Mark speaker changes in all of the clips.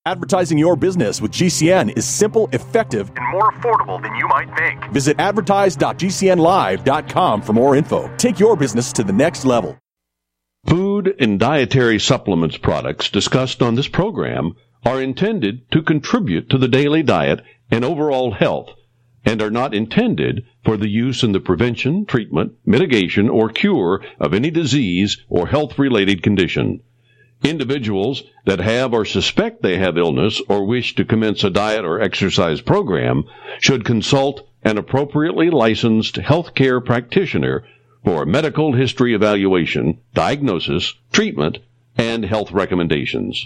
Speaker 1: Advertising your business with GCN is simple, effective, and more affordable than you might think. Visit advertise.gcnlive.com for more info. Take your business to the next level.
Speaker 2: Food and dietary supplements products discussed on this program are intended to contribute to the daily diet and overall health and are not intended for the use in the prevention, treatment, mitigation, or cure of any disease or health-related condition. Individuals that have or suspect they have illness or wish to commence a diet or exercise program should consult an appropriately licensed healthcare practitioner for a medical history evaluation, diagnosis, treatment, and health recommendations.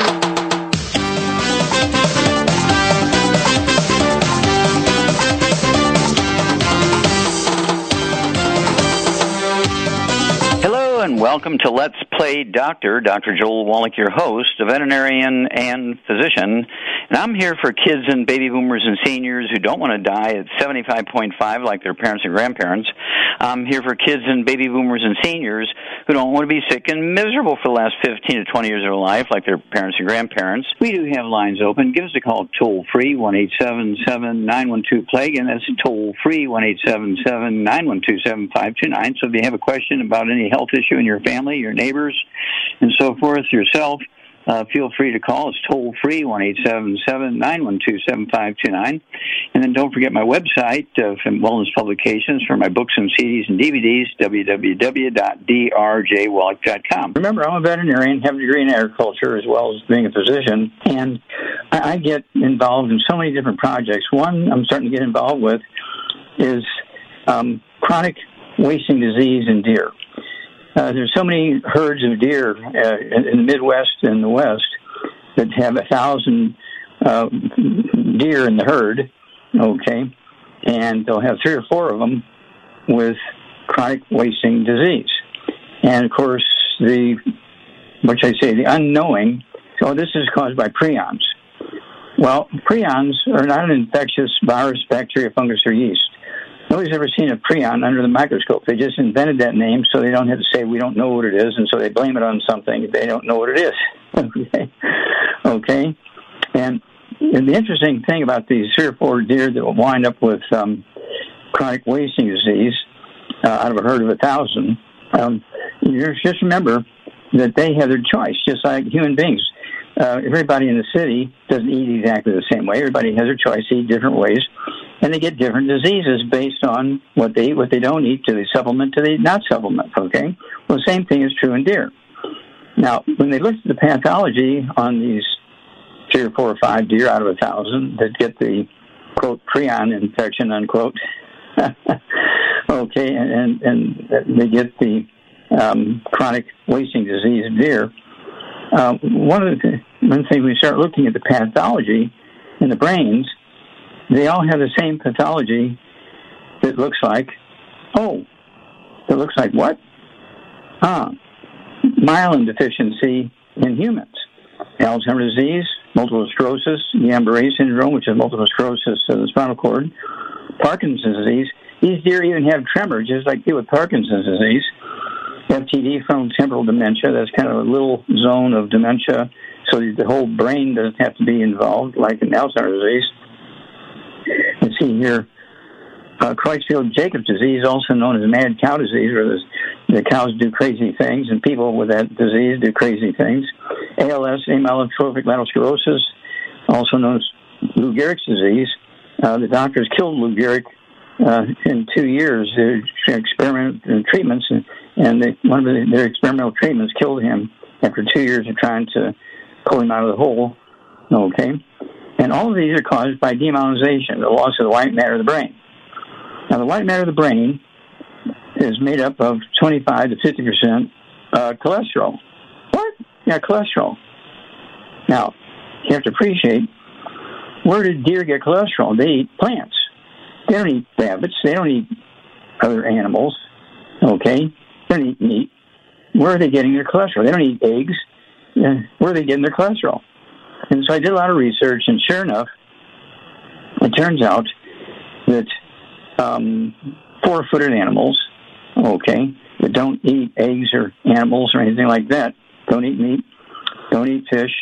Speaker 3: And welcome to Let's Play Doctor. Dr. Joel Wallach, your host, a veterinarian and physician. And I'm here for kids and baby boomers and seniors who don't want to die at 75.5 like their parents and grandparents. I'm here for kids and baby boomers and seniors who don't want to be sick and miserable for the last 15 to 20 years of their life like their parents and grandparents. We do have lines open. Give us a call toll-free, 1-877-912-PLAGUE, and that's toll-free, 1-877-912-7529. So if you have a question about any health issue in your family, your neighbors, and so forth, yourself, feel free to call. It's toll-free, 1-877-912-7529. And then don't forget my website, from Wellness Publications, for my books and CDs and DVDs, www.drjwallach.com. Remember, I'm a veterinarian, have a degree in agriculture as well as being a physician, and I get involved in so many different projects. One I'm starting to get involved with is chronic wasting disease in deer. There's so many herds of deer in the Midwest and the West that have 1,000 deer in the herd, okay, and they'll have 3 or 4 of them with chronic wasting disease. And, of course, the unknowing, so this is caused by prions. Well, prions are not an infectious virus, bacteria, fungus, or yeast. Nobody's ever seen a prion under the microscope. They just invented that name so they don't have to say we don't know what it is, and so they blame it on something they don't know what it is. Okay? And the interesting thing about these 3 or 4 deer that will wind up with chronic wasting disease out of a herd of 1,000, just remember that they have their choice, just like human beings. Everybody in the city doesn't eat exactly the same way. Everybody has their choice to eat different ways. And they get different diseases based on what they eat, what they don't eat. Do they supplement? Do they not supplement? Okay? Well, the same thing is true in deer. Now, when they looked at the pathology on these 3 or 4 or 5 deer out of 1,000 that get the, quote, prion infection, unquote, okay, and they get the chronic wasting disease in deer, one thing we start looking at the pathology in the brains, they all have the same pathology that looks like, it looks like what? Myelin deficiency in humans. Alzheimer's disease, multiple sclerosis, Guillain-Barré syndrome, which is multiple sclerosis of the spinal cord, Parkinson's disease. These deer even have tremor, just like you with Parkinson's disease. FTD, frontotemporal dementia, that's kind of a little zone of dementia, so the whole brain doesn't have to be involved, like in Alzheimer's disease. You see here, Creutzfeldt-Jacobs disease, also known as mad cow disease, where the cows do crazy things, and people with that disease do crazy things. ALS, amyotrophic lateral sclerosis, also known as Lou Gehrig's disease. The doctors killed Lou Gehrig in 2 years. Their experimental treatments, and one of their experimental treatments killed him after 2 years of trying to pull him out of the hole. Okay? And all of these are caused by demyelinization, the loss of the white matter of the brain. Now, the white matter of the brain is made up of 25 to 50% cholesterol. What? Yeah, cholesterol. Now, you have to appreciate, where did deer get cholesterol? They eat plants. They don't eat rabbits. They don't eat other animals. Okay? They don't eat meat. Where are they getting their cholesterol? They don't eat eggs. Where are they getting their cholesterol? And so I did a lot of research, and sure enough, it turns out that 4-footed animals, okay, that don't eat eggs or animals or anything like that, don't eat meat, don't eat fish,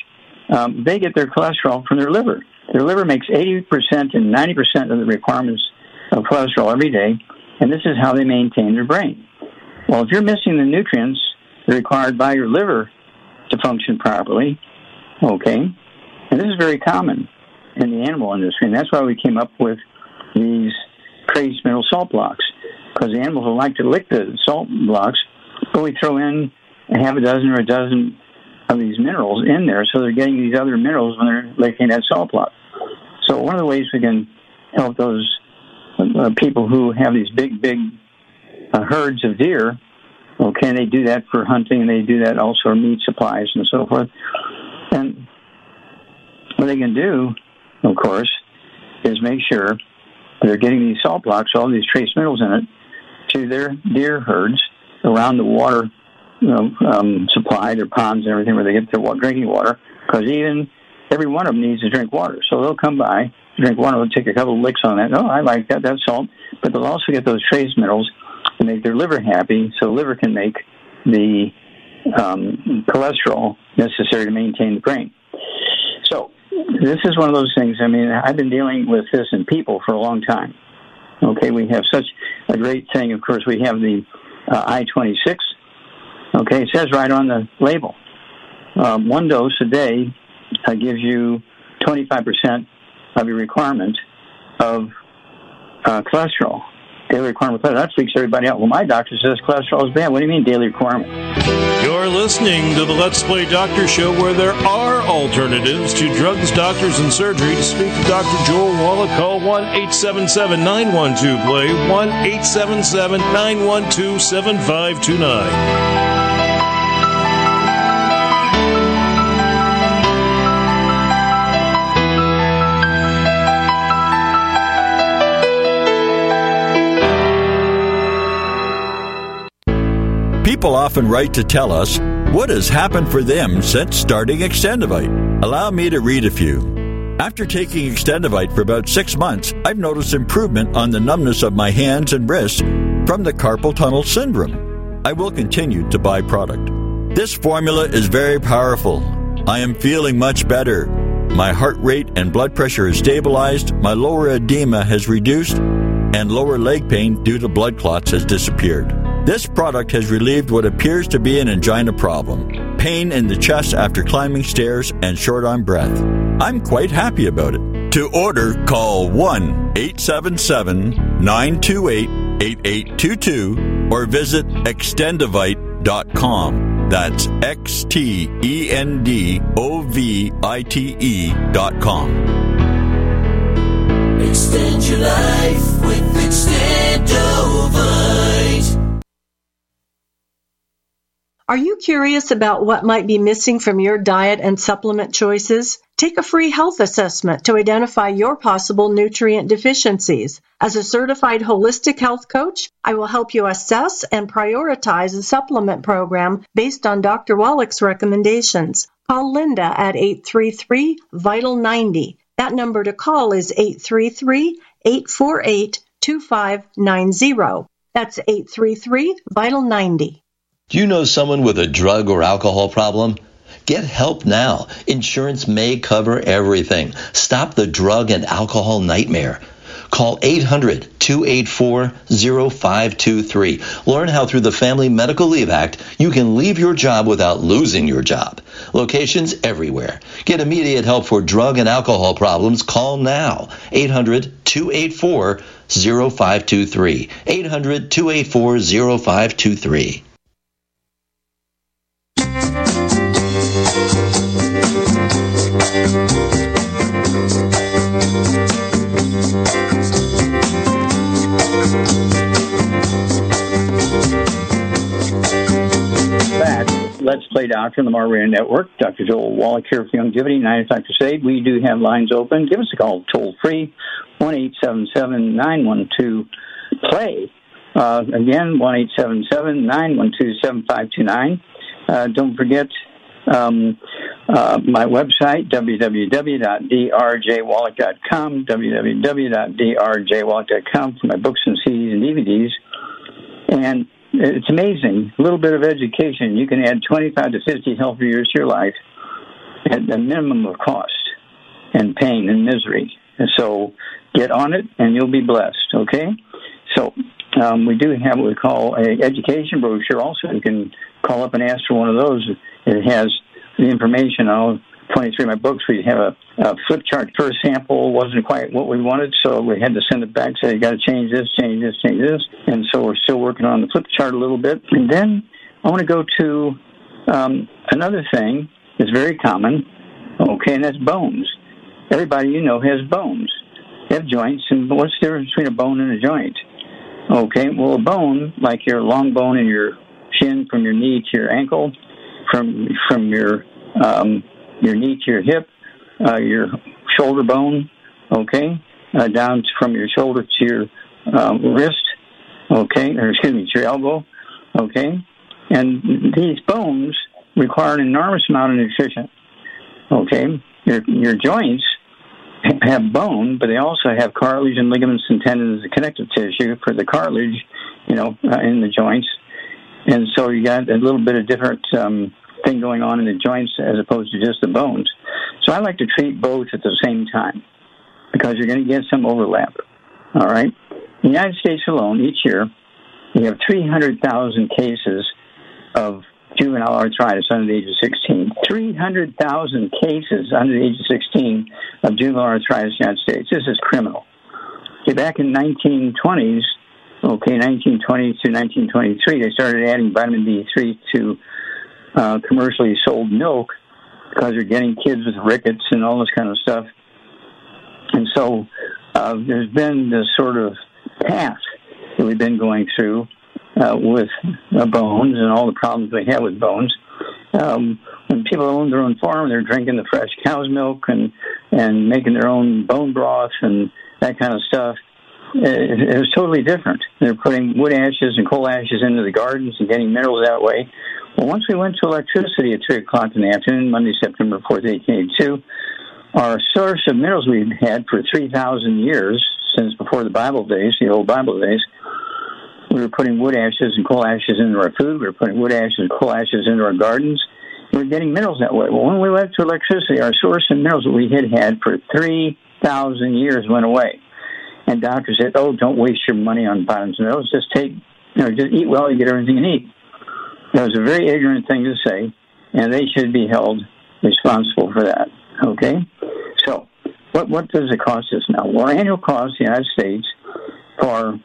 Speaker 3: they get their cholesterol from their liver. Their liver makes 80% and 90% of the requirements of cholesterol every day, and this is how they maintain their brain. Well, if you're missing the nutrients required by your liver to function properly, okay, and this is very common in the animal industry, and that's why we came up with these trace mineral salt blocks, because the animals will like to lick the salt blocks, but we throw in a half a dozen or a dozen of these minerals in there, so they're getting these other minerals when they're licking that salt block. So one of the ways we can help those people who have these big herds of deer, okay, and they do that for hunting, and they do that also for meat supplies and so forth. And what they can do, of course, is make sure they're getting these salt blocks, all these trace minerals in it, to their deer herds around the water supply, their ponds and everything, where they get their drinking water, because every one of them needs to drink water. So they'll come by, drink water, they'll take a couple of licks on that. Oh, I like that, that's salt. But they'll also get those trace minerals to make their liver happy, so the liver can make the cholesterol necessary to maintain the brain. So this is one of those things, I mean, I've been dealing with this in people for a long time. Okay, we have such a great thing. Of course, we have the I-26. Okay, it says right on the label, one dose a day gives you 25% of your requirement of cholesterol, daily requirement of cholesterol. That freaks everybody out. Well, my doctor says cholesterol is bad. What do you mean daily requirement?
Speaker 4: You're listening to the Let's Play Doctor Show, where there are alternatives to drugs, doctors, and surgery. To speak to Dr. Joel Wallach, call 1-877-912-PLAY, 1-877-912-7529.
Speaker 5: People often write to tell us what has happened for them since starting Extendivite. Allow me to read a few. After taking Extendivite for about 6 months, I've noticed improvement on the numbness of my hands and wrists from the carpal tunnel syndrome. I will continue to buy product. This formula is very powerful. I am feeling much better. My heart rate and blood pressure is stabilized, my lower edema has reduced, and lower leg pain due to blood clots has disappeared. This product has relieved what appears to be an angina problem, pain in the chest after climbing stairs, and short on breath. I'm quite happy about it. To order, call 1-877-928-8822 or visit extendivite.com. That's XTENDOVITE.com.
Speaker 6: Extend your life with Extendovite.
Speaker 7: Are you curious about what might be missing from your diet and supplement choices? Take a free health assessment to identify your possible nutrient deficiencies. As a certified holistic health coach, I will help you assess and prioritize a supplement program based on Dr. Wallach's recommendations. Call Linda at 833-VITAL-90. That number to call is 833-848-2590. That's 833-VITAL-90.
Speaker 8: Do you know someone with a drug or alcohol problem? Get help now. Insurance may cover everything. Stop the drug and alcohol nightmare. Call 800-284-0523. Learn how through the Family Medical Leave Act you can leave your job without losing your job. Locations everywhere. Get immediate help for drug and alcohol problems. Call now. 800-284-0523. 800-284-0523.
Speaker 3: Let's Play Doctor on the Mar Radio Network. Dr. Joel Wallach here for Longevity, 9 o'clock crusade. We do have lines open. Give us a call toll-free, 1-877-912-PLAY. Again, 1-877-912-7529. Don't forget my website, www.drjwallach.com, www.drjwallach.com for my books and CDs and DVDs. And it's amazing. A little bit of education. You can add 25 to 50 healthy years to your life at the minimum of cost and pain and misery. And so get on it, and you'll be blessed, okay? So we do have what we call an education brochure also. You can call up and ask for one of those. It has the information on all 23 of my books. We have a flip chart. First sample wasn't quite what we wanted, so we had to send it back, say, you got to change this, change this, change this. And so we're still working on the flip chart a little bit. And then I want to go to another thing that's very common, okay, and that's bones. Everybody you know has bones. They have joints, and what's the difference between a bone and a joint? Okay, well, a bone, like your long bone in your shin from your knee to your ankle, from your knee to your hip, your shoulder bone, okay, down from your shoulder to your wrist, okay, or excuse me, to your elbow, okay, and these bones require an enormous amount of nutrition, okay. Your joints have bone, but they also have cartilage and ligaments and tendons and connective tissue for the cartilage, in the joints. And so you got a little bit of different thing going on in the joints as opposed to just the bones. So I like to treat both at the same time because you're going to get some overlap. All right? In the United States alone, each year, we have 300,000 cases of juvenile arthritis under the age of 16. 300,000 cases under the age of 16 of juvenile arthritis in the United States. This is criminal. Okay, back in 1920s, 1920 to 1923, they started adding vitamin D3 to commercially sold milk because they're getting kids with rickets and all this kind of stuff. And so there's been this sort of path that we've been going through with bones and all the problems they have with bones. When people own their own farm, they're drinking the fresh cow's milk and making their own bone broth and that kind of stuff. It was totally different. They're putting wood ashes and coal ashes into the gardens and getting minerals that way. Well, once we went to electricity at 3 o'clock in the afternoon, Monday, September 4th, 1882, our source of minerals we've had for 3,000 years, since before the Bible days, the old Bible days, we were putting wood ashes and coal ashes into our food. We were putting wood ashes and coal ashes into our gardens. We were getting minerals that way. Well, when we went to electricity, our source of minerals that we had for 3,000 years went away. And doctors said, don't waste your money on vitamins and minerals. Just just eat well, you get everything you need. That was a very ignorant thing to say, and they should be held responsible for that. Okay? So, what does it cost us now? Well, our annual cost in the United States for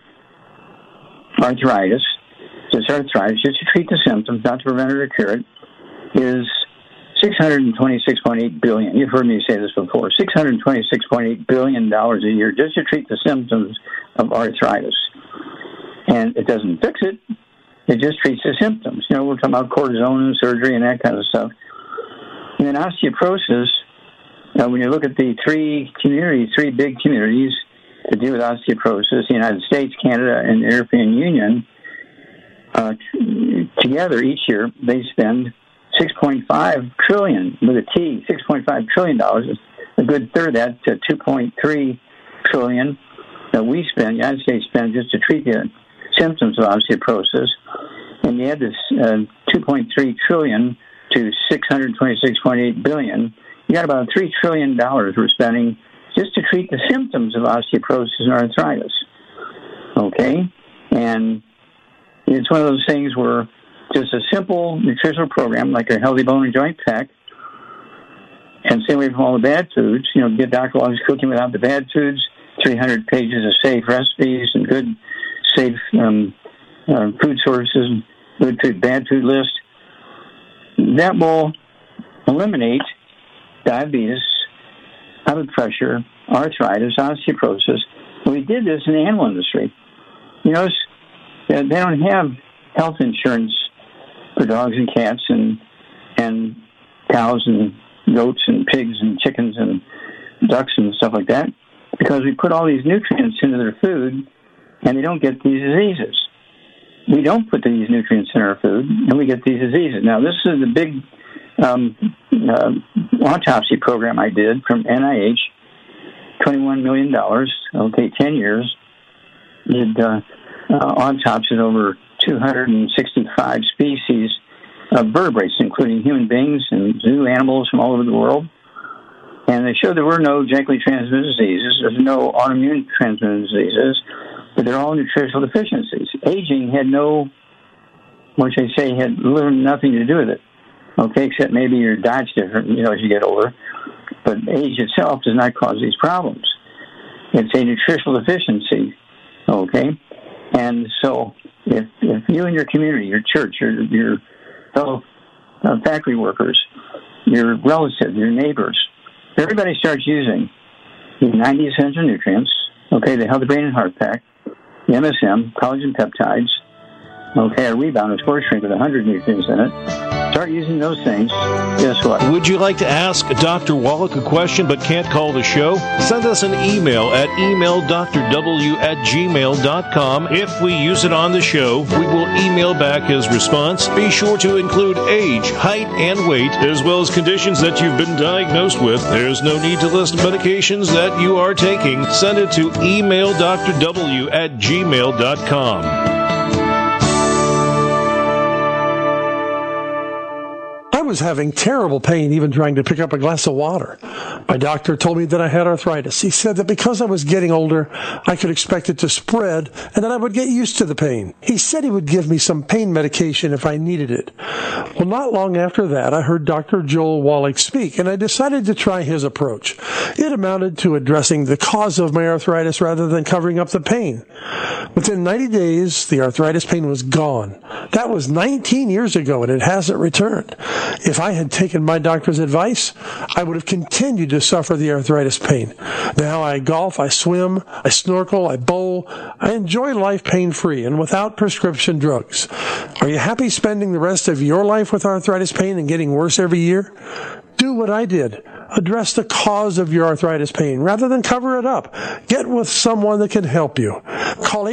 Speaker 3: arthritis, just to treat the symptoms, not to prevent it or cure it, is $626.8 billion. You've heard me say this before. $626.8 billion a year just to treat the symptoms of arthritis. And it doesn't fix it. It just treats the symptoms. We're talking about cortisone and surgery and that kind of stuff. And then osteoporosis, when you look at the three big communities to deal with osteoporosis, the United States, Canada, and the European Union, together each year, they spend $6.5 trillion, with a T, $6.5 trillion, a good third of that to $2.3 trillion that we spend, the United States spends just to treat the symptoms of osteoporosis. And you add this $2.3 trillion to $626.8 billion, you got about $3 trillion we're spending just to treat the symptoms of osteoporosis and arthritis. Okay? And it's one of those things where just a simple nutritional program like a Healthy Bone and Joint Pack, and stay away from all the bad foods. Get Dr. Long's Cooking Without the Bad Foods, 300 pages of safe recipes and good, safe food sources, good food, bad food list. That will eliminate diabetes, high blood pressure, arthritis, osteoporosis. We did this in the animal industry. They don't have health insurance for dogs and cats and cows and goats and pigs and chickens and ducks and stuff like that, because we put all these nutrients into their food and they don't get these diseases. We don't put these nutrients in our food and we get these diseases. Now, this is the big autopsy program I did from NIH, $21 million, 10 years. Did autopsies over 265 species vertebrates, including human beings and zoo animals from all over the world. And they showed there were no genetically transmitted diseases, there's no autoimmune transmitted diseases, but they're all nutritional deficiencies. Aging had no, what should I say, had literally nothing to do with it, okay, except maybe your diet's different, as you get older. But age itself does not cause these problems. It's a nutritional deficiency, okay? And so if you and your community, your church, your fellow factory workers, your relatives, your neighbors, everybody starts using the 90 essential nutrients, okay, the Healthy Brain and Heart Pack, the MSM, collagen peptides, okay, a Rebound, a sports drink with 100 nutrients in it. Start using those things. Guess what?
Speaker 4: Would you like to ask Dr. Wallach a question but can't call the show? Send us an email at emaildrw@gmail.com. If we use it on the show, we will email back his response. Be sure to include age, height, and weight, as well as conditions that you've been diagnosed with. There's no need to list medications that you are taking. Send it to emaildrw@gmail.com.
Speaker 9: I was having terrible pain even trying to pick up a glass of water. My doctor told me that I had arthritis. He said that because I was getting older, I could expect it to spread and that I would get used to the pain. He said he would give me some pain medication if I needed it. Well, not long after that, I heard Dr. Joel Wallach speak, and I decided to try his approach. It amounted to addressing the cause of my arthritis rather than covering up the pain. Within 90 days, the arthritis pain was gone. That was 19 years ago, and it hasn't returned. If I had taken my doctor's advice, I would have continued to suffer the arthritis pain. Now I golf, I swim, I snorkel, I bowl. I enjoy life pain-free and without prescription drugs. Are you happy spending the rest of your life with arthritis pain and getting worse every year? Do what I did. Address the cause of your arthritis pain rather than cover it up. Get with someone that can help you. Call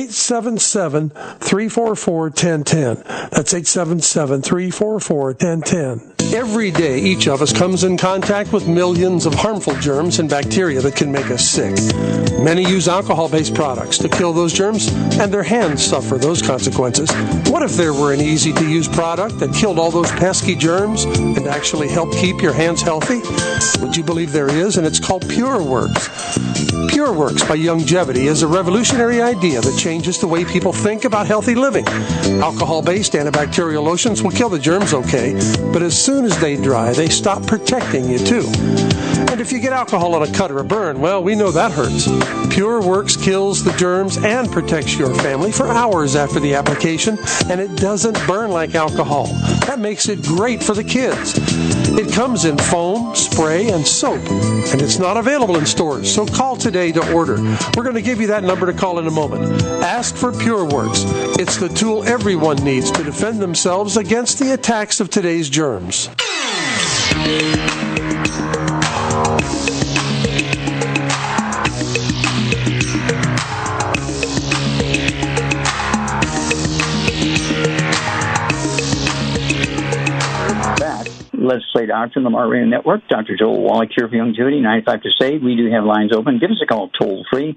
Speaker 9: 877-344-1010. That's 877-344-1010. Every day, each of us comes in contact with millions of harmful germs and bacteria that can make us sick. Many use alcohol-based products to kill those germs, and their hands suffer those consequences. What if there were an easy-to-use product that killed all those pesky germs and actually helped keep your hands healthy? Would you believe there is? And it's called PureWorks. PureWorks by Youngevity is a revolutionary idea that changes the way people think about healthy living. Alcohol-based antibacterial lotions will kill the germs okay, but as soon as they dry, they stop protecting you too. And if you get alcohol on a cut or a burn, well, we know that hurts. PureWorks kills the germs and protects your family for hours after the application, and it doesn't burn like alcohol. That makes it great for the kids. It comes in foam, spray, and soap, and it's not available in stores, so call today to order. We're going to give you that number to call in a moment. Ask for PureWorks. It's the tool everyone needs to defend themselves against the attacks of today's germs.
Speaker 3: Let's Play Doctor on the Lamar Radio Network. Dr. Joel Wallach here for Youngevity, 95 to save. We do have lines open. Give us a call toll-free,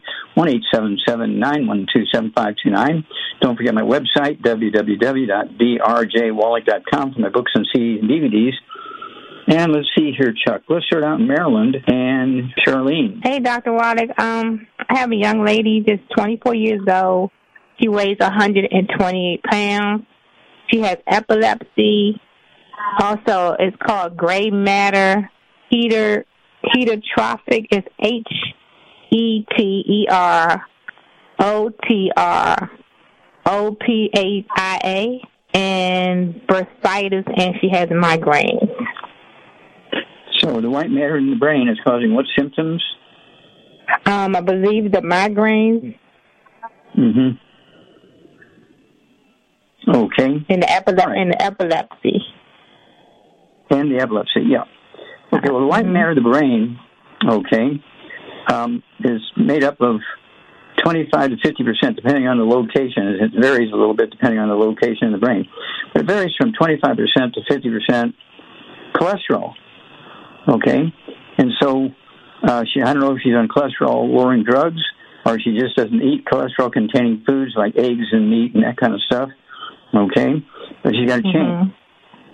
Speaker 3: 1-877-912-7529. Don't forget my website, www.drjwallach.com for my books and CDs and DVDs. And let's see here, Chuck. Let's start out in Maryland and Charlene.
Speaker 10: Hey, Dr. Wallach. I have a young lady just 24 years old. She weighs 128 pounds. She has epilepsy. Also, it's called gray matter heterotrophic. It's heterotrophia and bursitis, and she has migraines.
Speaker 3: So the white matter in the brain is causing what symptoms?
Speaker 10: I believe the migraines.
Speaker 3: Mm-hmm. Okay.
Speaker 10: And the epilepsy.
Speaker 3: And the epilepsy, yeah. Okay, well, the white matter of the brain, okay, is made up of 25 to 50%, depending on the location. It varies a little bit depending on the location in the brain. But it varies from 25% to 50% cholesterol, okay? And so I don't know if she's on cholesterol-lowering drugs or she just doesn't eat cholesterol-containing foods like eggs and meat and that kind of stuff, okay? But she's got to change.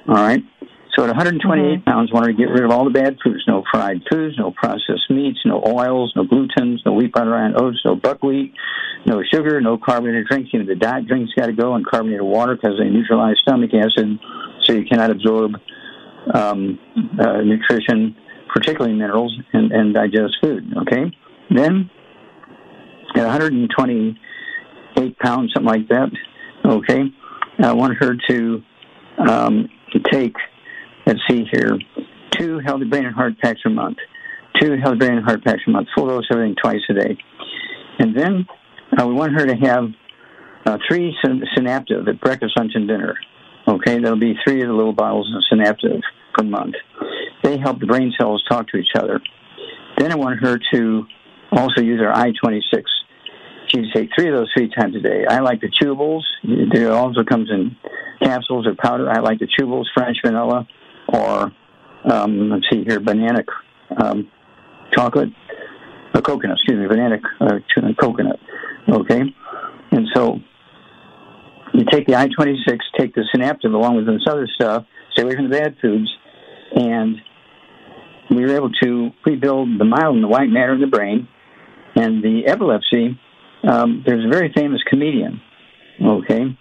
Speaker 3: All right. So at 128 pounds, wanted to get rid of all the bad foods: no fried foods, no processed meats, no oils, no glutens, no wheat, butter, and oats, no buckwheat, no sugar, no carbonated drinks. The diet drinks got to go, and carbonated water because they neutralize stomach acid, so you cannot absorb nutrition, particularly minerals, and digest food. Okay. Then at 128 pounds, something like that. Okay. I want her to take, let's see here, 2 healthy brain and heart packs a month. 2 healthy brain and heart packs a month. Full dose everything twice a day. And then we want her to have 3 Synaptive at breakfast, lunch, and dinner. Okay, that'll be 3 of the little bottles of Synaptive per month. They help the brain cells talk to each other. Then I want her to also use our I-26. She should take 3 of those 3 times a day. I like the chewables. It also comes in capsules or powder. I like the chewables, French vanilla, or let's see here, banana chocolate, coconut. Excuse me, banana coconut. Okay, and so you take the I-26, take the Synaptive along with this other stuff. Stay away from the bad foods, and we were able to rebuild the mild and the white matter in the brain, and the epilepsy. There's a very famous comedian, okay?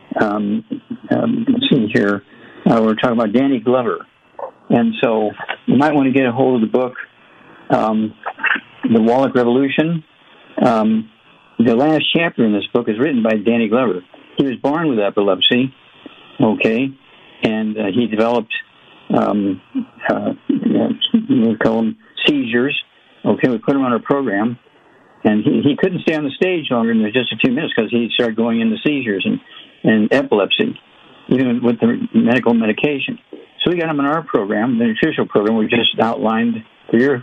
Speaker 3: Let's see here. We're talking about Danny Glover. And so you might want to get a hold of the book, The Wallach Revolution. The last chapter in this book is written by Danny Glover. He was born with epilepsy, okay? And he developed, we call them seizures. Okay, we put him on our program. And he couldn't stay on the stage longer than just a few minutes because he started going into seizures and epilepsy, even with the medical medication. So we got him in our program, the nutritional program. We just outlined for your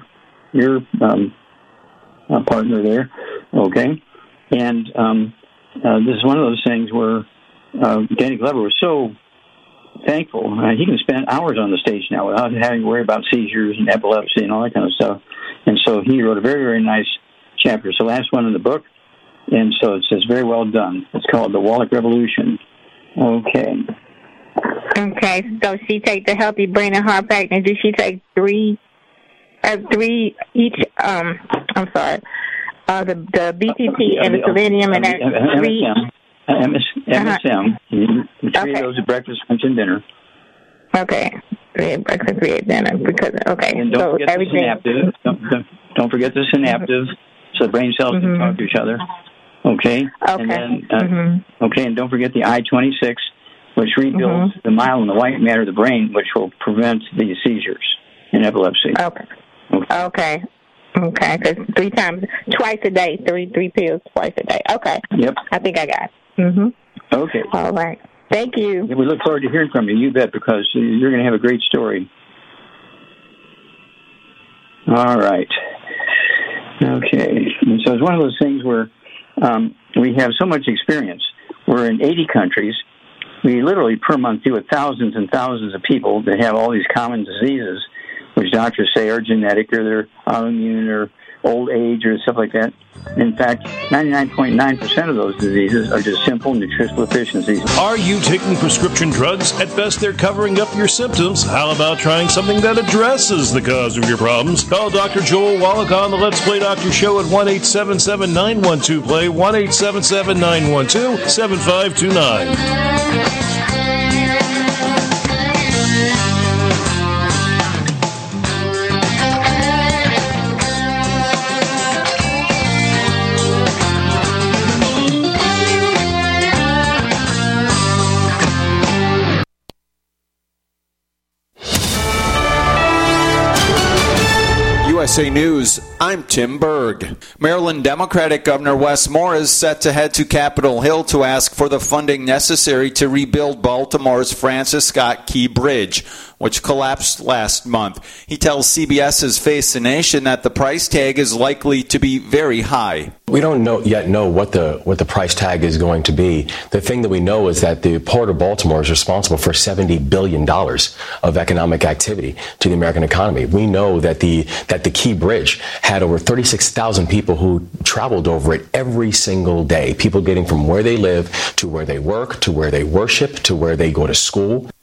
Speaker 3: partner there, okay? And this is one of those things where Danny Glover was so thankful. He can spend hours on the stage now without having to worry about seizures and epilepsy and all that kind of stuff. And so he wrote a very, very nice chapter. It's the last one in the book, and so it says very well done. It's called The Wallach Revolution. Okay.
Speaker 10: Okay, so she take the healthy brain and heart pack, and did she take 3 each? I'm sorry, the BTT and the selenium and that 3. MSM. 3 of those at breakfast, lunch, and dinner. Okay, 3 at breakfast, 3 at dinner. Because
Speaker 3: and don't forget everything. The Synaptive. Don't forget the Synaptive. So the brain cells can talk to each other. Okay. And then, okay, and don't forget the I-26, which rebuilds the mild and the white matter of the brain, which will prevent the seizures and epilepsy.
Speaker 10: Okay. Because 3 times, twice a day, 3 pills twice a day. Okay.
Speaker 3: Yep.
Speaker 10: I think I got it.
Speaker 3: Okay.
Speaker 10: All right. Thank you.
Speaker 3: Yeah, we look forward to hearing from you. You bet, because you're going to have a great story. All right. Okay. And so it's one of those things where we have so much experience. We're in 80 countries. We literally per month deal with thousands and thousands of people that have all these common diseases, which doctors say are genetic or they're autoimmune or old age or stuff like that. In fact, 99.9% of those diseases are just simple nutritional deficiencies.
Speaker 4: Are you taking prescription drugs? At best, they're covering up your symptoms. How about trying something that addresses the cause of your problems? Call Dr. Joel Wallach on the Let's Play Doctor Show at 1-877-912-PLAY, 1-877-912-7529.
Speaker 11: USA News, I'm Tim Berg. Maryland Democratic Governor Wes Moore is set to head to Capitol Hill to ask for the funding necessary to rebuild Baltimore's Francis Scott Key Bridge, which collapsed last month. He tells CBS's Face the Nation that the price tag is likely to be very high.
Speaker 12: We don't yet know what the price tag is going to be. The thing that we know is that the Port of Baltimore is responsible for $70 billion of economic activity to the American economy. We know that the Key Bridge had over 36,000 people who traveled over it every single day. People getting from where they live to where they work, to where they worship, to where they go to school.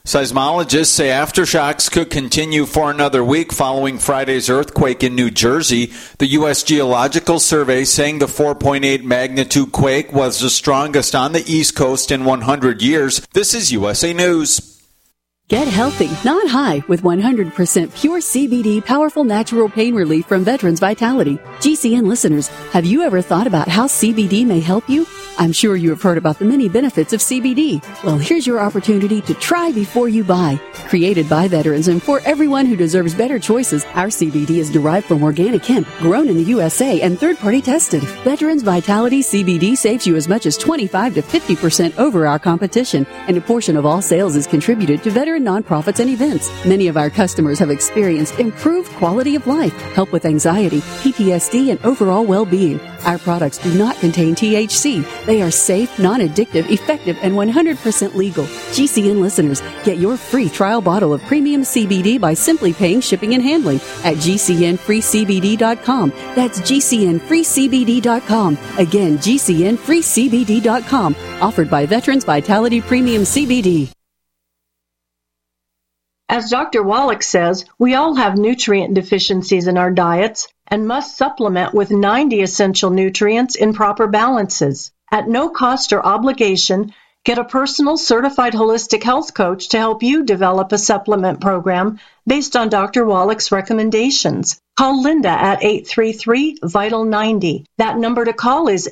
Speaker 11: Seismologists say aftershocks could continue for another week following Friday's earthquake in New Jersey. The U.S. Geological Survey saying the 4.8 magnitude quake was the strongest on the East Coast in 100 years. This is USA News.
Speaker 13: Get healthy, not high, with 100% pure CBD powerful natural pain relief from Veterans Vitality. GCN listeners, have you ever thought about how CBD may help you? I'm sure you have heard about the many benefits of CBD. Well, here's your opportunity to try before you buy. Created by veterans and for everyone who deserves better choices, our CBD is derived from organic hemp, grown in the USA and third-party tested. Veterans Vitality CBD saves you as much as 25 to 50% over our competition, and a portion of all sales is contributed to veteran nonprofits and events. Many of our customers have experienced improved quality of life, help with anxiety, PTSD, and overall well-being. Our products do not contain THC. They are safe, non-addictive, effective, and 100% legal. GCN listeners, get your free trial bottle of premium CBD by simply paying shipping and handling at GCNFreeCBD.com. That's GCNFreeCBD.com. Again, GCNFreeCBD.com. Offered by Veterans Vitality Premium CBD.
Speaker 7: As Dr. Wallach says, we all have nutrient deficiencies in our diets and must supplement with 90 essential nutrients in proper balances. At no cost or obligation, get a personal certified holistic health coach to help you develop a supplement program based on Dr. Wallach's recommendations. Call Linda at 833-VITAL-90. That number to call is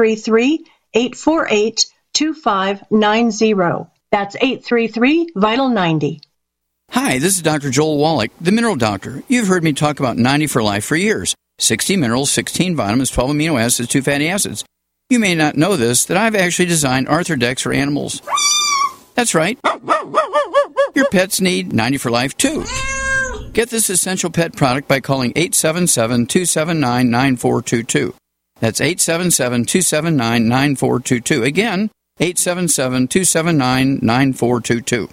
Speaker 7: 833-848-2590. That's 833-VITAL-90.
Speaker 14: Hi, this is Dr. Joel Wallach, the Mineral Doctor. You've heard me talk about 90 for Life for years. 60 minerals, 16 vitamins, 12 amino acids, 2 fatty acids. You may not know this, that I've actually designed Arthrodex for animals. That's right. Your pets need 90 for Life, too. Get this essential pet product by calling 877-279-9422. That's 877-279-9422. Again, 877-279-9422.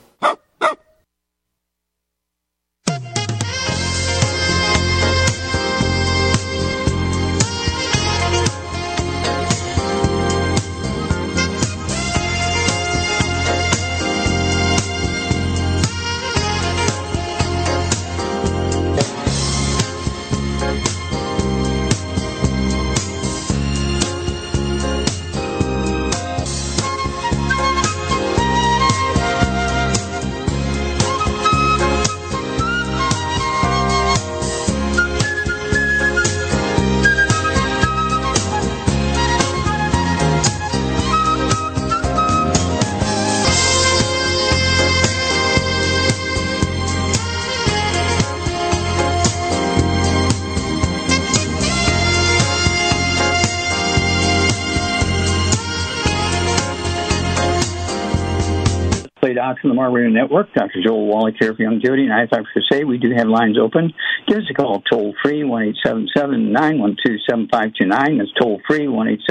Speaker 3: Docs on the Mark Radio Network. Dr. Joel Wallach here for Youngevity and iTalk Crusade. We do have lines open. Give us a call toll-free, 1-877-912-7529. That's toll-free,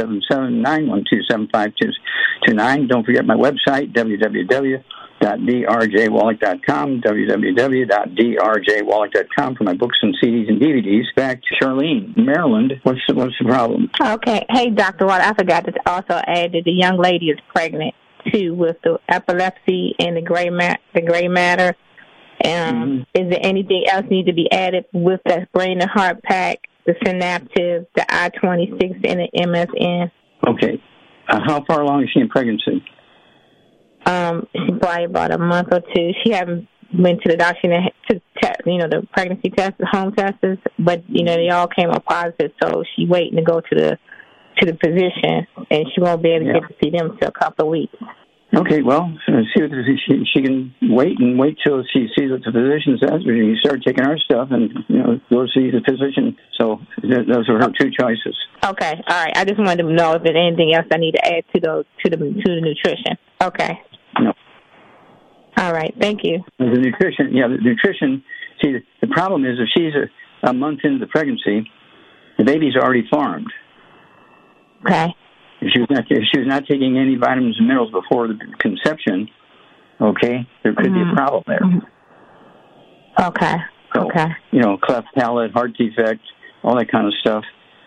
Speaker 3: 1-877-912-7529. Don't forget my website, www.drjwallach.com, www.drjwallach.com for my books and CDs and DVDs. Back to Charlene, Maryland. What's the problem?
Speaker 10: Okay. Hey, Dr. Wallach, I forgot to also add that the young lady is pregnant too, with the epilepsy and the gray matter. Is there anything else need to be added with that brain and heart pack, the Synaptive, the I-26, and the MSN?
Speaker 3: Okay. How far along is she in pregnancy?
Speaker 10: She's probably about a month or two. She hasn't went to the doctor to test, the pregnancy test, the home tests, but they all came up positive. So she's waiting to go to the physician, and she won't be able to get to see them until a couple of weeks.
Speaker 3: Okay, well, see what she can wait till she sees what the physician says, or you start taking our stuff and go see the physician. So those are her two choices.
Speaker 10: Okay, all right. I just wanted to know if there's anything else I need to add to the nutrition. Okay.
Speaker 3: No.
Speaker 10: All right. Thank you.
Speaker 3: The nutrition. See, the problem is if she's a month into the pregnancy, the baby's already formed.
Speaker 10: Okay.
Speaker 3: If she was not taking any vitamins and minerals before the conception, okay, there could be a problem there.
Speaker 10: Okay.
Speaker 3: So, cleft palate, heart defect, all that kind of stuff.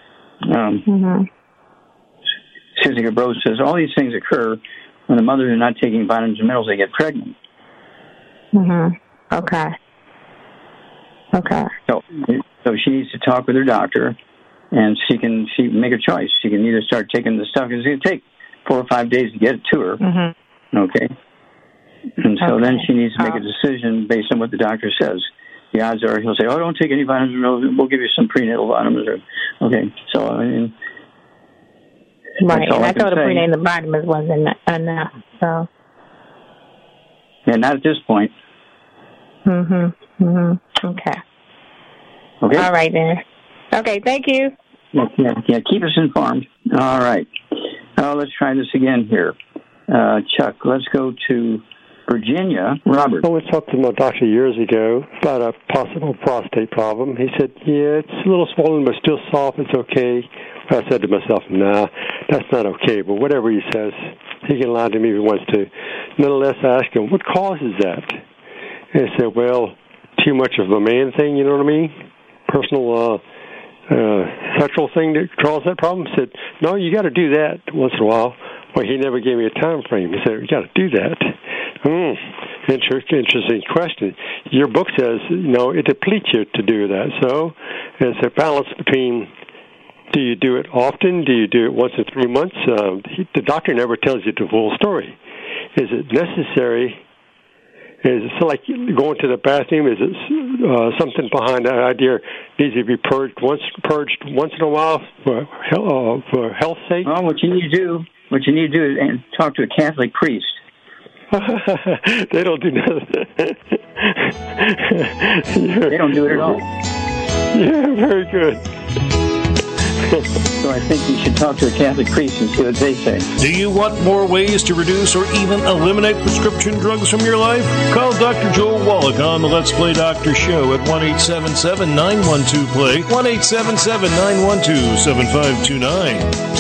Speaker 3: Cystic fibrosis, all these things occur when the mothers are not taking vitamins and minerals. They get pregnant.
Speaker 10: Okay. Okay.
Speaker 3: So she needs to talk with her doctor, and she can make a choice. She can either start taking the stuff, because it's going to take 4 or 5 days to get it to her. Okay. And so then she needs to make a decision based on what the doctor says. The odds are he'll say, "Oh, don't take any vitamins. We'll give you some prenatal vitamins." Okay. So I mean,
Speaker 10: right. And I thought the prenatal vitamins wasn't enough. So.
Speaker 3: Yeah, not at this point.
Speaker 10: Okay.
Speaker 3: Okay.
Speaker 10: All right then. Okay. Thank you.
Speaker 3: Yeah. Keep us informed. All right. Let's try this again here. Chuck, let's go to Virginia. Robert.
Speaker 15: I was talking to my doctor years ago about a possible prostate problem. He said, "Yeah, it's a little swollen, but still soft. It's okay." I said to myself, "Nah, that's not okay." But whatever he says, he can lie to me if he wants to. Nonetheless, I asked him, "What causes that?" And he said, "Well, too much of a man thing, you know what I mean? Personal sexual thing that causes that problem." I said, "No, you got to do that once in a while." Well, he never gave me a time frame. He said, "You got to do that." Interesting question. Your book says, it depletes you to do that. So it's a balance between, do you do it often? Do you do it once in 3 months? The doctor never tells you the full story. Is it necessary? Is it like going to the bathroom? Is it something behind that idea needs to be purged once in a while for health's sake?
Speaker 3: Well, what you need to do is talk to a Catholic priest.
Speaker 15: They don't do nothing.
Speaker 3: They don't do it at all.
Speaker 15: Yeah, very good.
Speaker 3: So I think you should talk to a Catholic priest and see what they say.
Speaker 4: Do you want more ways to reduce or even eliminate prescription drugs from your life? Call Dr. Joel Wallach on the Let's Play Doctor Show at 1-877-912-PLAY, 1-877-912-7529.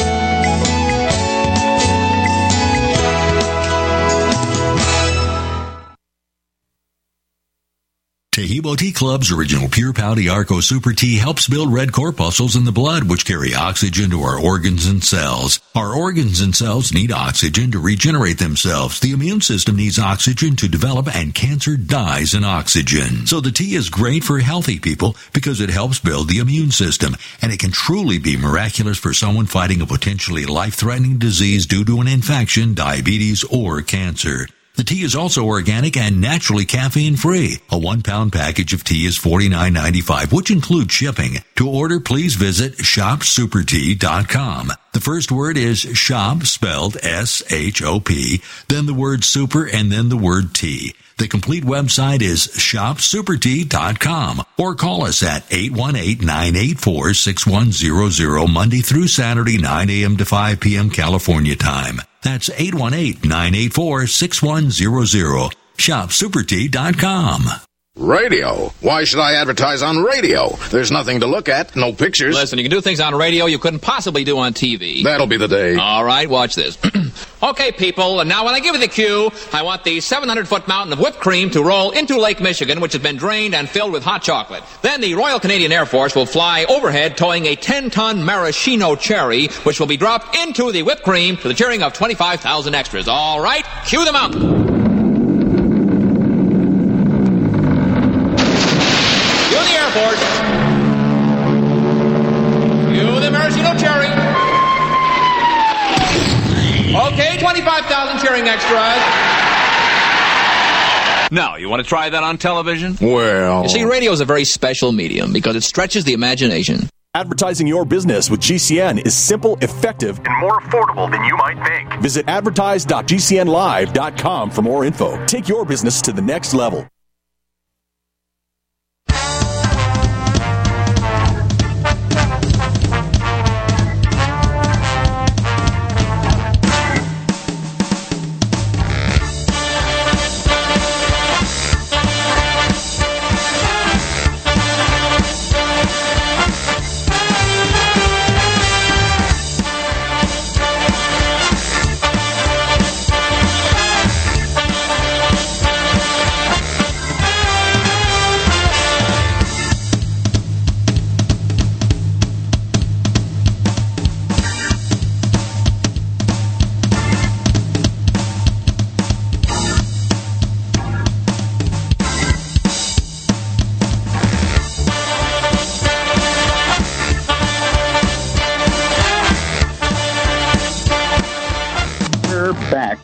Speaker 16: Tahibo Tea Club's original Pure Pouty Arco Super Tea helps build red corpuscles in the blood, which carry oxygen to our organs and cells. Our organs and cells need oxygen to regenerate themselves. The immune system needs oxygen to develop, and cancer dies in oxygen. So the tea is great for healthy people because it helps build the immune system, and it can truly be miraculous for someone fighting a potentially life-threatening disease due to an infection, diabetes, or cancer. The tea is also organic and naturally caffeine-free. A 1-pound package of tea is $49.95, which includes shipping. To order, please visit shopsupertea.com. The first word is shop, spelled S-H-O-P, then the word super, and then the word tea. The complete website is shopsupertea.com, or call us at 818-984-6100, Monday through Saturday, 9 a.m. to 5 p.m. California time. That's 818-984-6100. ShopSuperTea.com.
Speaker 17: Radio? Why should I advertise on radio? There's nothing to look at, no pictures.
Speaker 18: Listen, you can do things on radio you couldn't possibly do on TV.
Speaker 17: That'll be the day.
Speaker 18: All right, watch this. Okay, people, and now when I give you the cue, I want the 700-foot mountain of whipped cream to roll into Lake Michigan, which has been drained and filled with hot chocolate. Then the Royal Canadian Air Force will fly overhead towing a 10-ton maraschino cherry, which will be dropped into the whipped cream to the cheering of 25,000 extras. All right, cue the mountain. Airport. Cue the maraschino cherry. Okay, 25,000 cheering extras. Now, you want to try that on television?
Speaker 17: Well...
Speaker 18: You see, radio is a very special medium because it stretches the imagination.
Speaker 1: Advertising your business with GCN is simple, effective, and more affordable than you might think. Visit advertise.gcnlive.com for more info. Take your business to the next level.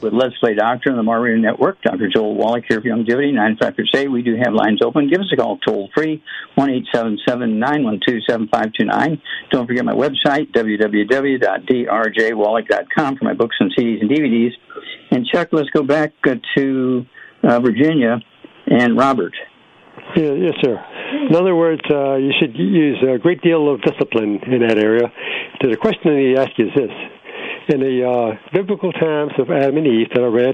Speaker 3: with Let's Play Doctor on the Mar Radio Network. Dr. Joel Wallach here for Longevity, 95 Crusade. We do have lines open. Give us a call toll-free, 1-877-912-7529. Don't forget my website, www.drjwallach.com for my books and CDs and DVDs. And Chuck, let's go back to Virginia and Robert.
Speaker 15: Yeah, yes, sir. In other words, you should use a great deal of discipline in that area. The question I need to ask you is this. In the biblical times of Adam and Eve that I read,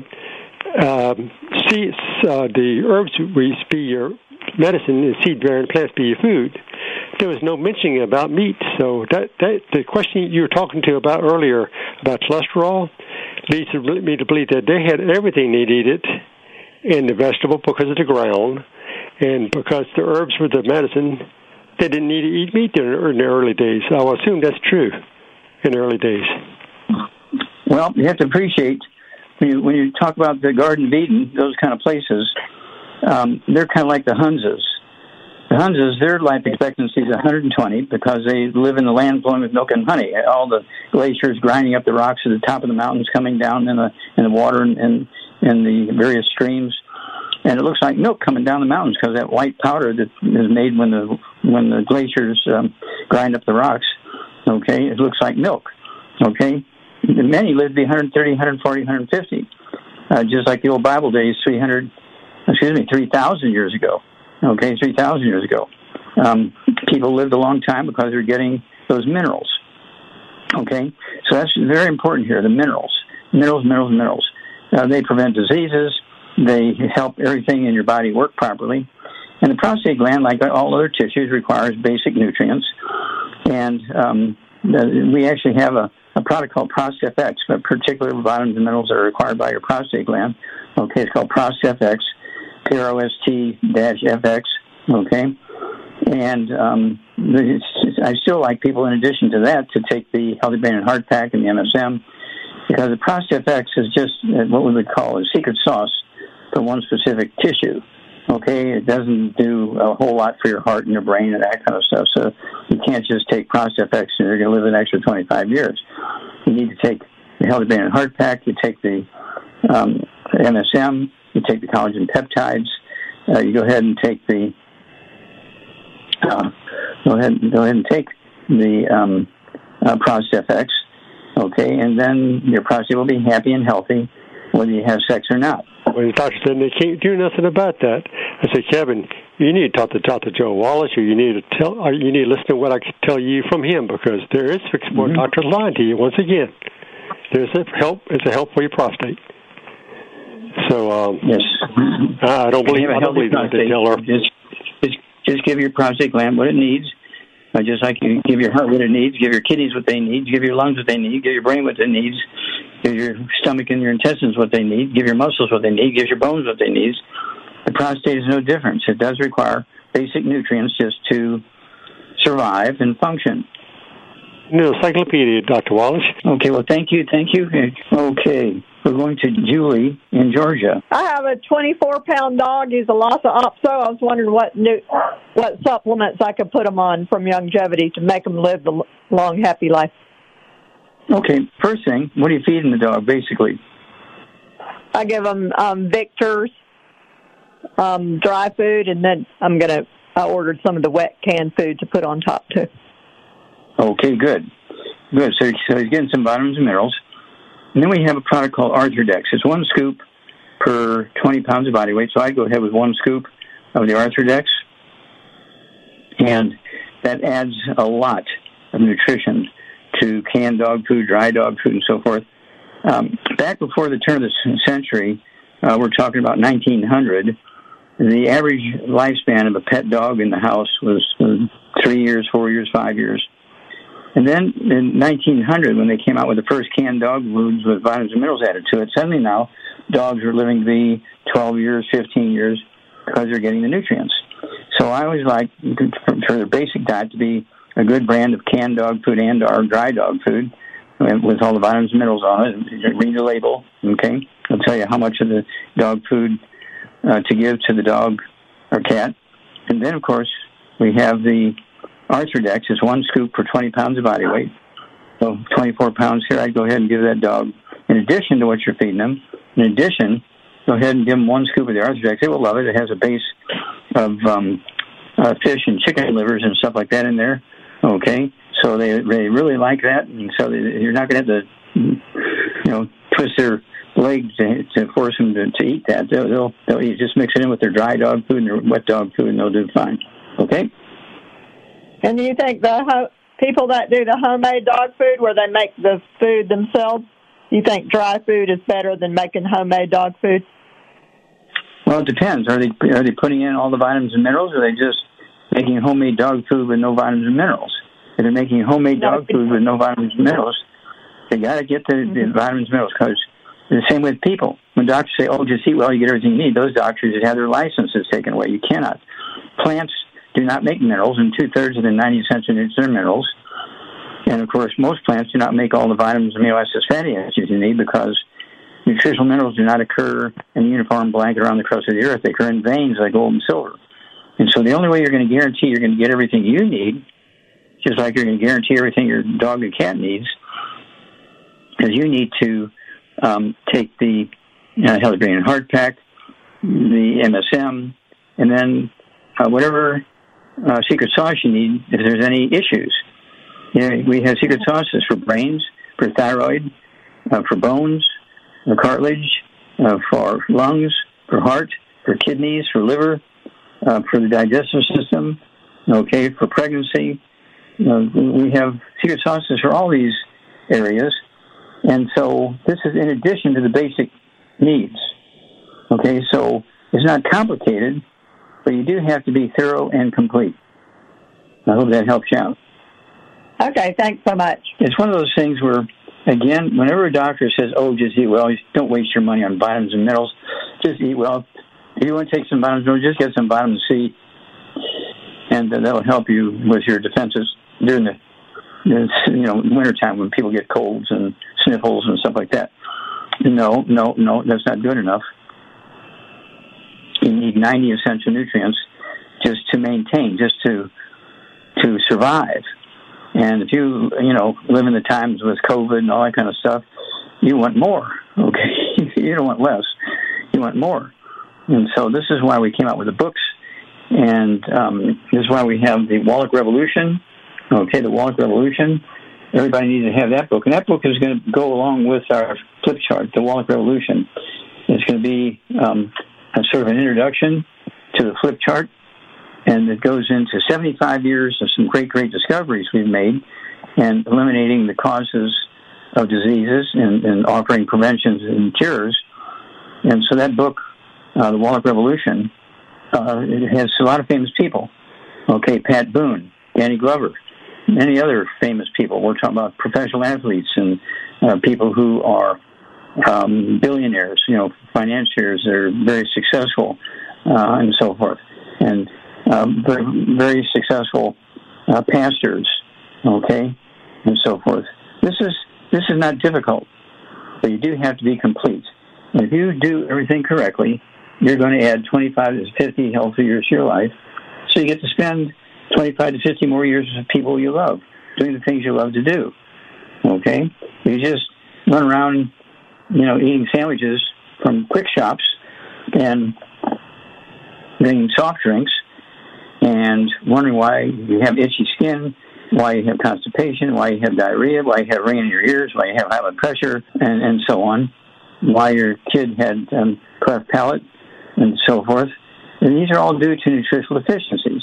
Speaker 15: the herbs be your medicine and seed-bearing plants be your food. There was no mentioning about meat. So that the question you were talking to about earlier about cholesterol leads me to believe that they had everything they needed in the vegetable because of the ground, and because the herbs were the medicine, they didn't need to eat meat in the early days. I will assume that's true in the early days.
Speaker 3: Well, you have to appreciate, when you talk about the Garden of Eden, those kind of places, they're kind of like the Hunzas. The Hunzas, their life expectancy is 120 because they live in the land flowing with milk and honey. All the glaciers grinding up the rocks at the top of the mountains, coming down in the water and the various streams. And it looks like milk coming down the mountains because that white powder that is made when the glaciers grind up the rocks, okay, it looks like milk, okay? Many lived to be 130, 140, 150, just like the old Bible days, 3,000 years ago. Okay, 3,000 years ago. People lived a long time because they were getting those minerals. Okay, so that's very important here, the minerals. Minerals. They prevent diseases. They help everything in your body work properly. And the prostate gland, like all other tissues, requires basic nutrients. And we actually have a product called ProstFX, but particular vitamins and minerals that are required by your prostate gland. Okay, it's called ProstFX, PROST-FX, okay? And I still like people, in addition to that, to take the Healthy Brain and Heart Pack and the MSM, because the ProstFX is just what we would call a secret sauce for one specific tissue. Okay, it doesn't do a whole lot for your heart and your brain and that kind of stuff. So you can't just take ProstFX and you're going to live an extra 25 years. You need to take the Healthy Brain and Heart Pack. You take the MSM. You take the collagen peptides. You go ahead and take the ProstFX. Okay, and then your prostate will be happy and healthy, whether you have sex or not.
Speaker 15: When the doctor said they can't do nothing about that, I said, Kevin, you need to talk to Dr. Joe Wallace, or you need to listen to what I tell you from him, because there is more doctors lying to you. Once again, there's a help. It's a help for your prostate. So
Speaker 3: yes,
Speaker 15: I don't believe that they tell her.
Speaker 3: Just give your prostate gland what it needs. Just like you give your heart what it needs, give your kidneys what they need, give your lungs what they need, give your brain what it needs, give your stomach and your intestines what they need, give your muscles what they need, give your bones what they need. The prostate is no different. It does require basic nutrients just to survive and function.
Speaker 15: Encyclopedia, Dr. Wallace.
Speaker 3: Okay, well, thank you. Okay, we're going to Julie in Georgia.
Speaker 19: I have a 24-pound dog. He's a Lhasa Apso. I was wondering what supplements I could put him on from Longevity to make him live the long, happy life.
Speaker 3: Okay, first thing, what are you feeding the dog, basically?
Speaker 19: I give him Victor's dry food, and then I ordered some of the wet canned food to put on top, too.
Speaker 3: Okay, good. So he's getting some vitamins and minerals. And then we have a product called Arthrodex. It's 1 scoop per 20 pounds of body weight. So I'd go ahead with 1 scoop of the Arthrodex. And that adds a lot of nutrition to canned dog food, dry dog food, and so forth. Back before the turn of the century, we're talking about 1900, the average lifespan of a pet dog in the house was 3 years, 4 years, 5 years. And then in 1900, when they came out with the first canned dog foods with vitamins and minerals added to it, suddenly now dogs are living to be 12 years, 15 years because they're getting the nutrients. So I always like for their basic diet to be a good brand of canned dog food and or dry dog food with all the vitamins and minerals on it. Read the label, okay? It'll tell you how much of the dog food to give to the dog or cat. And then, of course, we have the Arthrodex is 1 scoop for 20 pounds of body weight. So 24 pounds here, I'd go ahead and give that dog, in addition to what you're feeding them, in addition, go ahead and give them 1 scoop of the Arthrodex. They will love it. It has a base of fish and chicken livers and stuff like that in there. Okay, so they really like that, and so you're not going to have to, twist their legs to force them to eat that. They'll eat. Just mix it in with their dry dog food and their wet dog food, and they'll do fine. Okay.
Speaker 19: And do you think the people that do the homemade dog food, where they make the food themselves, you think dry food is better than making homemade dog food?
Speaker 3: Well, it depends. Are they putting in all the vitamins and minerals, or are they just making homemade dog food with no vitamins and minerals? If they're making homemade dog food with no vitamins and minerals, they got to get the vitamins and minerals. Because the same with people. When doctors say, "Oh, just eat well, you get everything you need," those doctors have their licenses taken away. You cannot. Plants do not make minerals, and 2/3 of the 90 essential nutrients are minerals. And of course, most plants do not make all the vitamins, amino acids, fatty acids you need, because nutritional minerals do not occur in a uniform blanket around the crust of the earth. They occur in veins like gold and silver. And so the only way you're going to guarantee you're going to get everything you need, just like you're going to guarantee everything your dog or cat needs, is you need to take the Healthy Brain and Heart Pack, the MSM, and then whatever secret sauce you need if there's any issues. We have secret sauces for brains, for thyroid, for bones, for cartilage, for lungs, for heart, for kidneys, for liver, for the digestive system, okay, for pregnancy. We have secret sauces for all these areas. And so this is in addition to the basic needs. Okay, so it's not complicated, but you do have to be thorough and complete. I hope that helps you out.
Speaker 19: Okay, thanks so much.
Speaker 3: It's one of those things where, again, whenever a doctor says, "Oh, just eat well," don't waste your money on vitamins and minerals. Just eat well. If you want to take some vitamins and minerals, just get some vitamin C, and that'll help you with your defenses during the wintertime when people get colds and sniffles and stuff like that. No, that's not good enough. You need 90 essential nutrients just to maintain, just to survive. And if you live in the times with COVID and all that kind of stuff, you want more, okay? You don't want less. You want more. And so this is why we came out with the books, and this is why we have the Wallach Revolution, okay, the Wallach Revolution. Everybody needs to have that book. And that book is going to go along with our flip chart, the Wallach Revolution. It's going to be a sort of an introduction to the flip chart, and it goes into 75 years of some great, great discoveries we've made and eliminating the causes of diseases and offering preventions and cures. And so that book, The Wallach Revolution, it has a lot of famous people. Okay, Pat Boone, Danny Glover, many other famous people. We're talking about professional athletes and people who are billionaires, financiers. They're very successful and so forth. And very, very successful pastors, okay, and so forth. This is not difficult, but you do have to be complete. And if you do everything correctly, you're going to add 25 to 50 healthy years to your life. So you get to spend 25 to 50 more years with people you love, doing the things you love to do. Okay? You just run around, eating sandwiches from quick shops and drinking soft drinks and wondering why you have itchy skin, why you have constipation, why you have diarrhea, why you have ringing in your ears, why you have high blood pressure, and so on, why your kid had cleft palate, and so forth. And these are all due to nutritional deficiencies.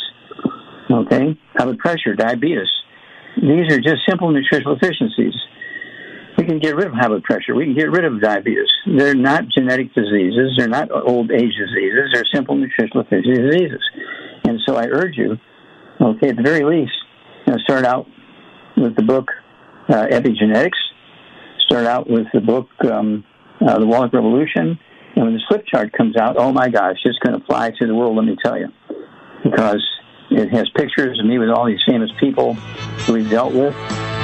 Speaker 3: Okay? High blood pressure, diabetes. These are just simple nutritional deficiencies. We can get rid of high blood pressure. We can get rid of diabetes. They're not genetic diseases. They're not old age diseases. They're simple nutritional deficiency diseases. And so I urge you, okay, at the very least, start out with the book Epigenetics. Start out with the book The Wallach Revolution. And when the flip chart comes out, oh my gosh, it's going to fly through the world, let me tell you. Because it has pictures of me with all these famous people who we've dealt with.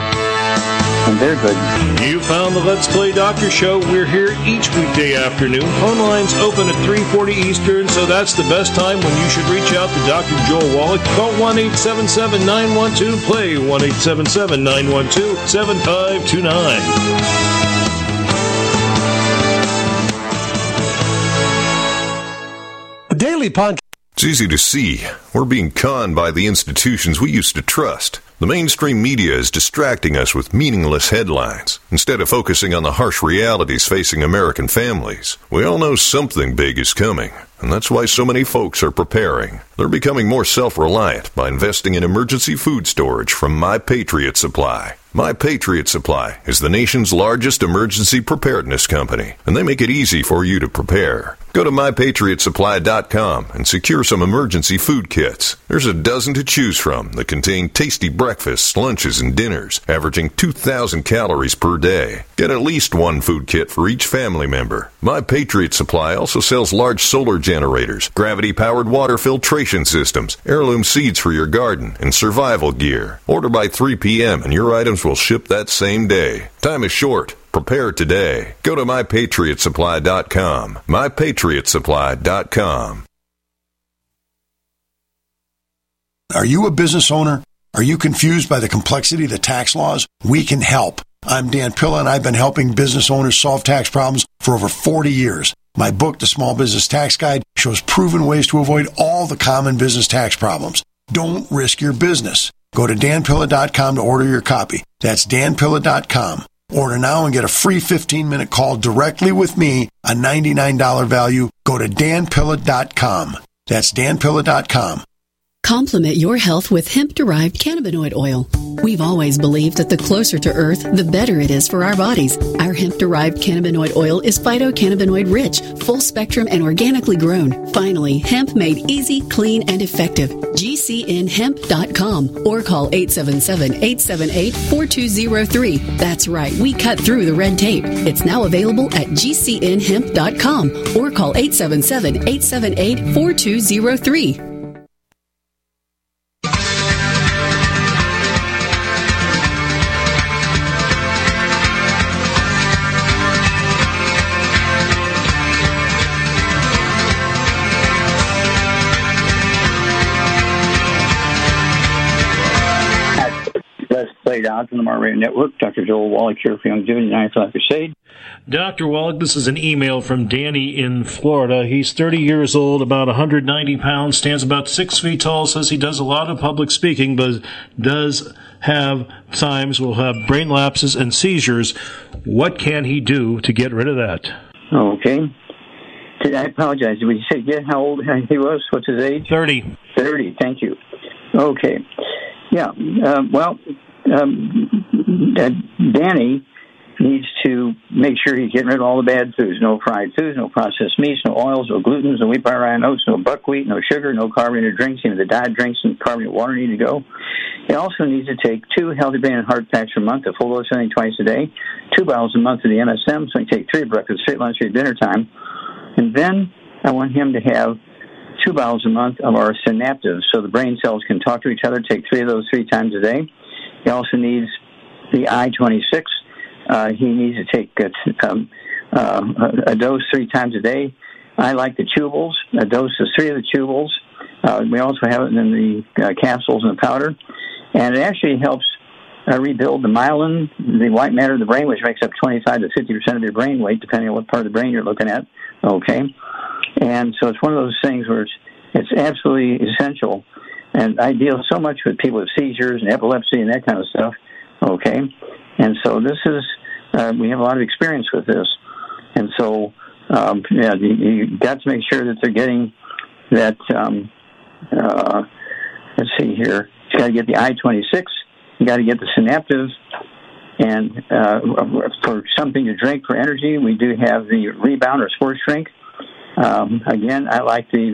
Speaker 3: And they're good.
Speaker 4: You found the Let's Play Doctor Show. We're here each weekday afternoon. Phone lines open at 3:40 Eastern, so that's the best time when you should reach out to Dr. Joel Wallach. Call 1-877-912-PLAY, 1-877-912-7529.
Speaker 9: daily podcast.
Speaker 20: It's easy to see. We're being conned by the institutions we used to trust. The mainstream media is distracting us with meaningless headlines instead of focusing on the harsh realities facing American families. We all know something big is coming, and that's why so many folks are preparing. They're becoming more self-reliant by investing in emergency food storage from My Patriot Supply. My Patriot Supply is the nation's largest emergency preparedness company, and they make it easy for you to prepare. Go to MyPatriotSupply.com and secure some emergency food kits. There's a dozen to choose from that contain tasty breakfasts, lunches, and dinners, averaging 2,000 calories per day. Get at least one food kit for each family member. My Patriot Supply also sells large solar generators, gravity-powered water filtration systems, heirloom seeds for your garden, and survival gear. Order by 3 p.m. and your items will ship that same day. Time is short. Prepare today. Go to MyPatriotSupply.com. MyPatriotSupply.com.
Speaker 21: Are you a business owner? Are you confused by the complexity of the tax laws? We can help. I'm Dan Pilla, and I've been helping business owners solve tax problems for over 40 years. My book, The Small Business Tax Guide, shows proven ways to avoid all the common business tax problems. Don't risk your business. Go to danpilla.com to order your copy. That's danpilla.com. Order now and get a free 15-minute call directly with me, a $99 value. Go to danpilla.com. That's danpilla.com.
Speaker 13: Complement your health with hemp-derived cannabinoid oil. We've always believed that the closer to Earth, the better it is for our bodies. Our hemp-derived cannabinoid oil is phytocannabinoid-rich, full-spectrum, and organically grown. Finally, hemp made easy, clean, and effective. GCNhemp.com or call 877-878-4203. That's right, we cut through the red tape. It's now available at GCNhemp.com or call 877-878-4203.
Speaker 3: Played out from the Mar Radio Network. Dr. Joel Wallach here for Youngevity 95 Crusade.
Speaker 4: Dr. Wallach, this is an email from Danny in Florida. He's 30 years old, about 190 pounds, stands about 6 feet tall, says he does a lot of public speaking, but does have times will have brain lapses and seizures. What can he do to get rid of that?
Speaker 3: Okay. I apologize. Did you say how old he was? What's his age?
Speaker 4: 30.
Speaker 3: 30. Thank you. Okay. Yeah. Danny needs to make sure he's getting rid of all the bad foods. No fried foods, no processed meats, no oils, no glutens, no wheat, rye, oats, no buckwheat, no sugar, no carbonated drinks. Even the diet drinks and carbonated water need to go. He also needs to take 2 Healthy Brain and Heart Packs a month, a full dose of twice a day, 2 bottles a month of the MSM, so he take 3 at breakfast, 3 at lunch, 3 at dinner time. And then I want him to have 2 bottles a month of our synaptives, so the brain cells can talk to each other. Take 3 of those 3 times a day. He also needs the I-26. He needs to take a dose 3 times a day. I like the chewables. A dose of 3 of the chewables. We also have it in the capsules and the powder. And it actually helps rebuild the myelin, the white matter of the brain, which makes up 25 to 50% of your brain weight, depending on what part of the brain you're looking at. Okay? And so it's one of those things where it's absolutely essential. And I deal so much with people with seizures and epilepsy and that kind of stuff. Okay? And so this is, we have a lot of experience with this. And so, you got to make sure that they're getting that, let's see here. You got to get the I-26. You got to get the synaptives. And for something to drink for energy, we do have the Rebound or Sports Drink. Again, I like the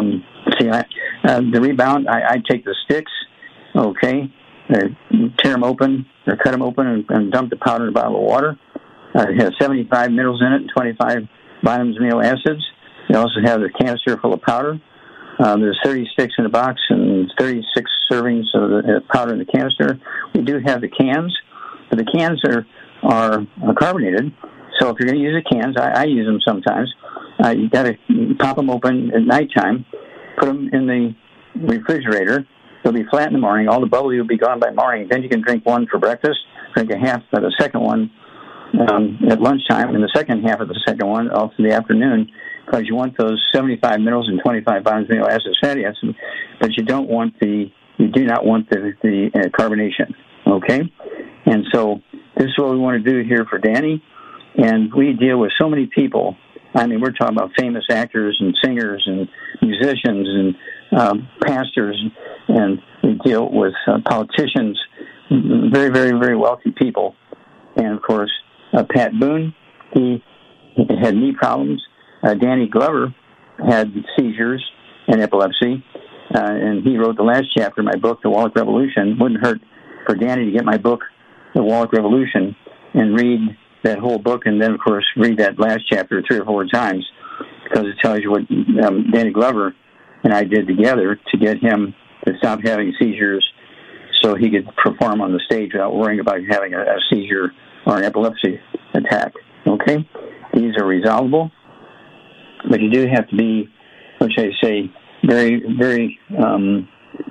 Speaker 3: Rebound. I take the sticks, okay, tear them open or cut them open and dump the powder in a bottle of water. It has 75 minerals in it and 25 vitamins and amino acids. You also have the canister full of powder. There's 30 sticks in the box and 36 servings of the powder in the canister. We do have the cans, but the cans are carbonated. So if you're going to use the cans, I use them sometimes. You got to pop them open at nighttime, put them in the refrigerator. They'll be flat in the morning. All the bubbly will be gone by morning. Then you can drink one for breakfast, drink a half of the second one at lunchtime, and the second half of the second one all through the afternoon. because you want those 75 minerals and 25 vitamins, amino acids, fatty acids, but you do not want the carbonation. Okay, and so this is what we want to do here for Danny, and we deal with so many people. I mean, we're talking about famous actors and singers and musicians and pastors, and we deal with politicians, very, very, very wealthy people. And, of course, Pat Boone, he had knee problems. Danny Glover had seizures and epilepsy, and he wrote the last chapter of my book, The Wallach Revolution. Wouldn't hurt for Danny to get my book, The Wallach Revolution, and read that whole book, and then, of course, read that last chapter 3 or 4 times, because it tells you what Danny Glover and I did together to get him to stop having seizures so he could perform on the stage without worrying about having a seizure or an epilepsy attack. Okay? These are resolvable, but you do have to be, what should I say, very, very, you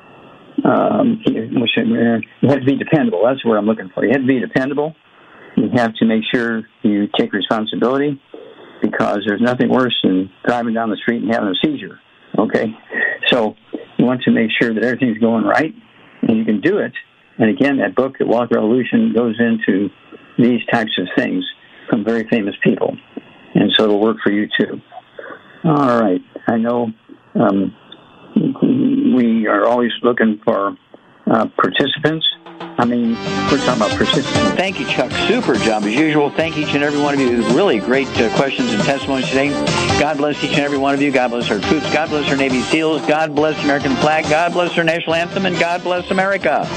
Speaker 3: have to be dependable. That's what I'm looking for. You have to be dependable. You have to make sure you take responsibility, because there's nothing worse than driving down the street and having a seizure, okay? So you want to make sure that everything's going right, and you can do it. And again, that book, The Wallach Revolution, goes into these types of things from very famous people. And so it'll work for you, too. All right. I know we are always looking for participants. I mean, we're talking about persistence.
Speaker 2: Thank you, Chuck. Super job as usual. Thank each and every one of you. Really great questions and testimonies today. God bless each and every one of you. God bless our troops. God bless our Navy SEALs. God bless the American flag. God bless our national anthem. And God bless America.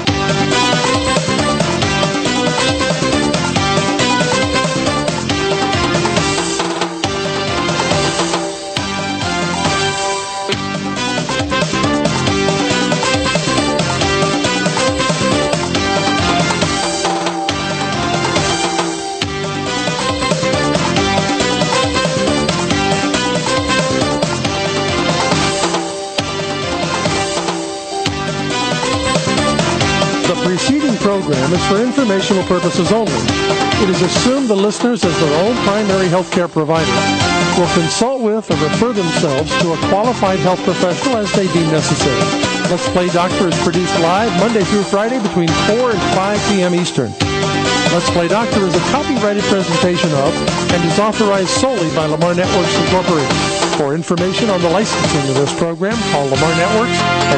Speaker 9: Program is for informational purposes only. It is assumed the listeners, as their own primary health care provider, will consult with or refer themselves to a qualified health professional as they deem necessary. Let's Play Doctor is produced live Monday through Friday between 4 and 5 p.m. Eastern. Let's Play Doctor is a copyrighted presentation of and is authorized solely by Lamar Networks Incorporated. For information on the licensing of this program, call Lamar Networks at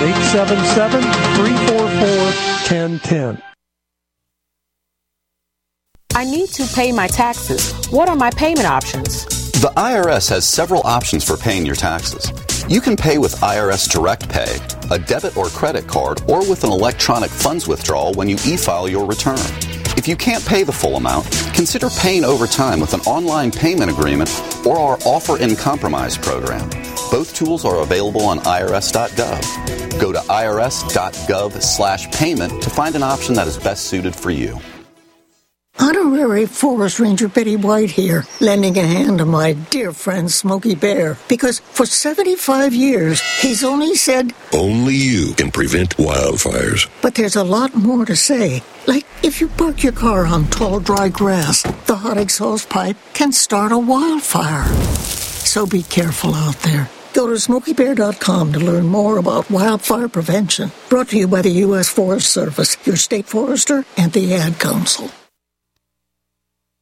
Speaker 9: 877-344-1010.
Speaker 22: I need to pay my taxes. What are my payment options?
Speaker 23: The IRS has several options for paying your taxes. You can pay with IRS Direct Pay, a debit or credit card, or with an electronic funds withdrawal when you e-file your return. If you can't pay the full amount, consider paying over time with an online payment agreement or our Offer in Compromise program. Both tools are available on irs.gov. Go to irs.gov/payment to find an option that is best suited for you.
Speaker 24: Honorary Forest Ranger Betty White here, lending a hand to my dear friend Smokey Bear, because for 75 years, he's only said,
Speaker 25: only you can prevent wildfires.
Speaker 24: But there's a lot more to say. Like, if you park your car on tall, dry grass, the hot exhaust pipe can start a wildfire. So be careful out there. Go to SmokeyBear.com to learn more about wildfire prevention. Brought to you by the U.S. Forest Service, your state forester, and the Ad Council.